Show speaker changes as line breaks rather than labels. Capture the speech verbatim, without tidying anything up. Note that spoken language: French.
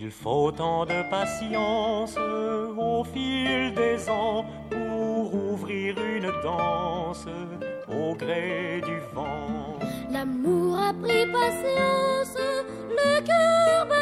Il faut tant de patience au fil des ans pour ouvrir une danse au gré du vent.
L'amour a pris patience, le cœur